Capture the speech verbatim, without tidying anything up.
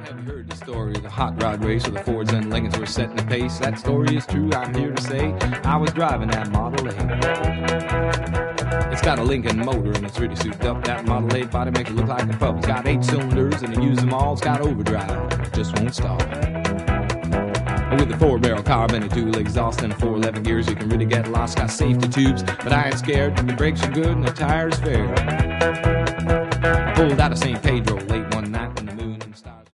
Have you heard the story of the hot rod race where the Fords and Lincolns were setting the pace? That story is true, I'm here to say. I was driving that Model A. It's got a Lincoln motor and it's really souped up. That Model A body makes it look like a pup. It's got eight cylinders and it uses them all. It's got overdrive, it just won't stop. With a four-barrel carb and a dual exhaust and four eleven gears, you can really get lost. Got safety tubes, but I ain't scared. The brakes are good and the tires fair. I pulled out of Saint Pedro late one night.